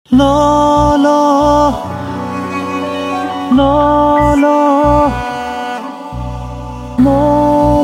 لا لا لا لا لا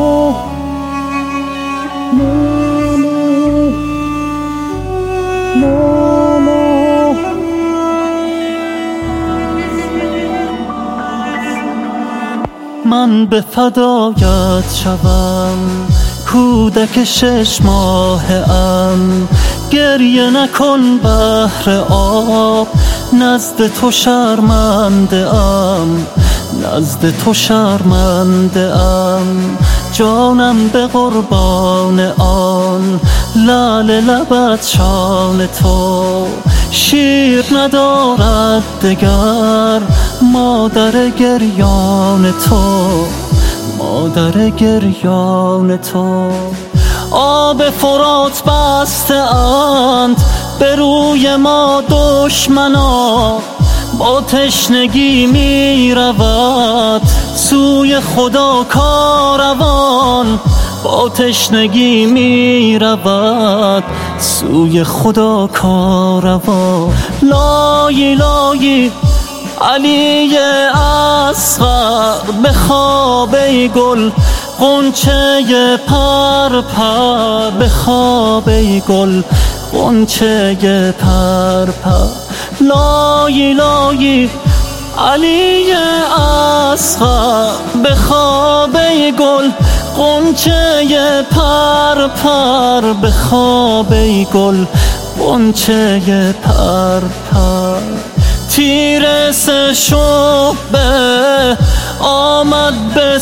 من به فدایت شوم، کودک 6 ماهه ام. گریه نکن بحر آب، نزد تو شرمنده ام، نزد تو شرمنده ام. جانم به قربان آن لعل لبت شان تو. شیر ندارد دگر مادر گریان تو، مادر گریان تو. آب فرات بسته اند به روی ما دشمنا، با تشنگی می رود سوی خدا کاروان، با تشنگی می رود سوی خدا کاروان. لای لای علی اصغر به خواب ای گل، غنچه پر پر به خواب ای گل، غنچه پر پر. لای لای علی اصغر به خواب ای گل، غنچه پر پر به خواب ای گل، غنچه پر پر. تیر 3 شعبه آمد به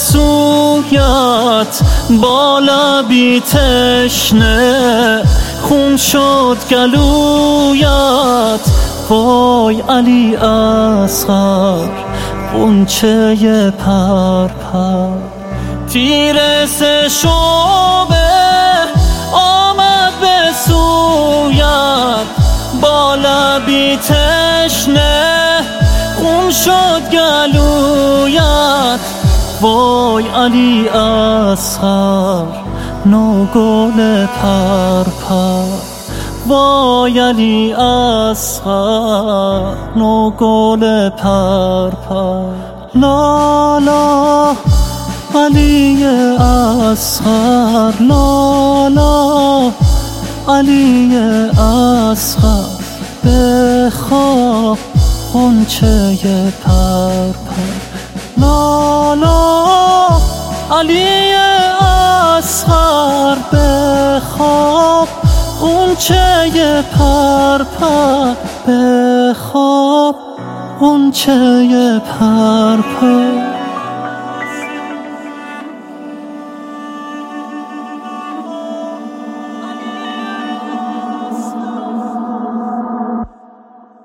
سویت، با لبی تشنه خون شد گلویت. وای علی اصغر غنچه پر پر. تیر 3 شعبه آمد به سویت، با لبی تشنه خون شد گلویت. وای علی اصغر نوگل پر پر. وای علی اصغر نوگل پر پر. لا لا علی اصغر، لا لا علی اصغر به خواب غنچه پر پر. لا لا علی اصغر به خواب غنچه پر پر، به خواب غنچه پر پر.